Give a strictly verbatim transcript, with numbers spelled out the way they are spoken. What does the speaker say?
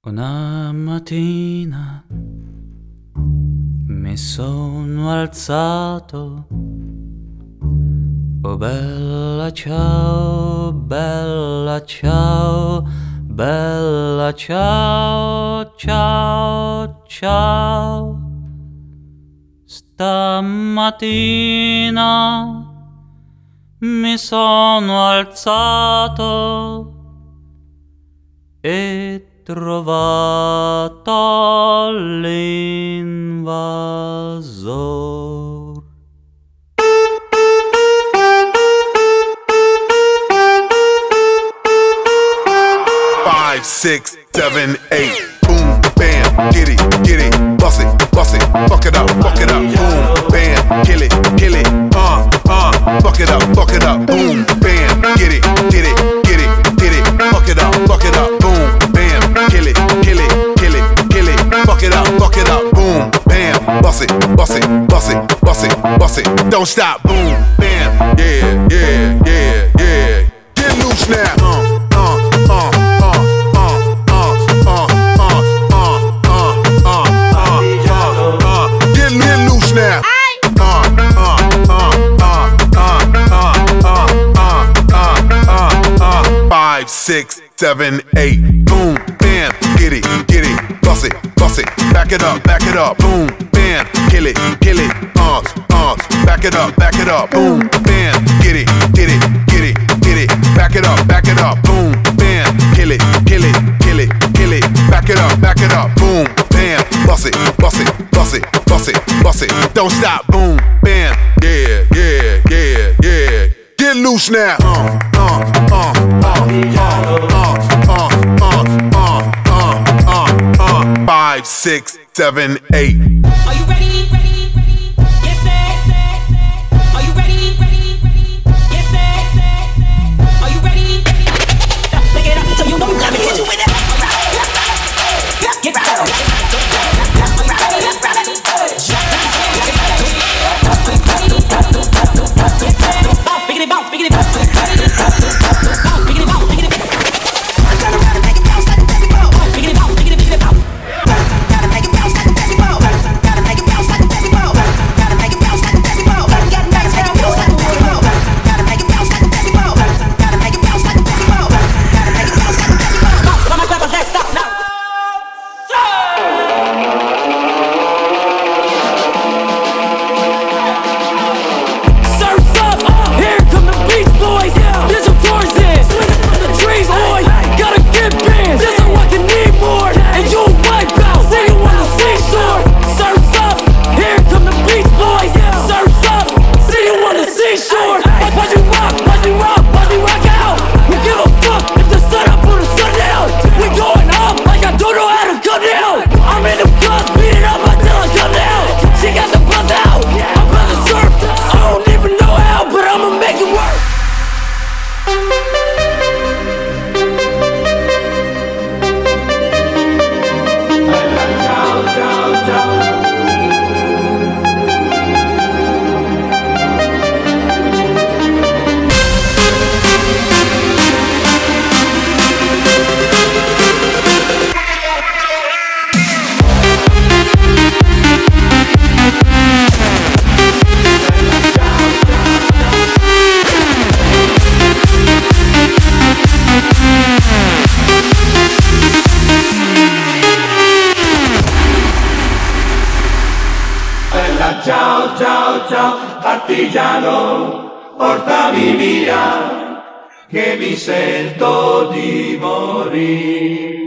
Una mattina mi sono alzato, oh bella ciao, bella ciao, bella ciao, ciao, ciao. Stamattina mi sono alzato e trovato l'invasor. Five, six, seven, eight. Boom, bam, get it, get it, bust it, bust it, fuck it up, fuck it up. Boom, bam, kill it, kill it, uh, uh, fuck it up, fuck it up. Boom, bam, get it, get it, get it, get it, fuck it up, fuck it up. Boom, bam, kill it, kill it, kill it, kill it, fuck it up, fuck it up. Boom, bam, bust it, bust it, bust it, bust it, bust it. Don't stop. Boom, bam, yeah, yeah, yeah, yeah. Get loose now. Uh, uh, uh. Now. Uh, uh, uh, uh, uh, uh, uh, uh, uh, uh. Five, six, seven, eight. Boom, bam, get it, get it, bust it, bust it, back it up, back it up. Boom, bam, kill it, kill it, uh, uh, back it up, back it up. Boom, bam, get it, get it, get it, get it, back it up, back it up. Boom, bam, kill it, kill it, kill it, kill it, back it up, back it up. Boom, bam, bust it, bust it, bust it, bust it, bust it. Don't stop. Boom, bam, yeah, yeah, yeah, yeah. Get loose now. Uh, uh, uh, uh, uh, uh, uh, uh, uh, uh, uh. Five, six, seven, eight. Are you ready? Ready? Ready? Yes, sir. Are you ready? Ready? Ready? Yes, sir. Are you ready? Pick it up so you know you gotta hit you with it. Get right. Ciao, ciao, ciao, partigiano, portami via, che mi sento di morire.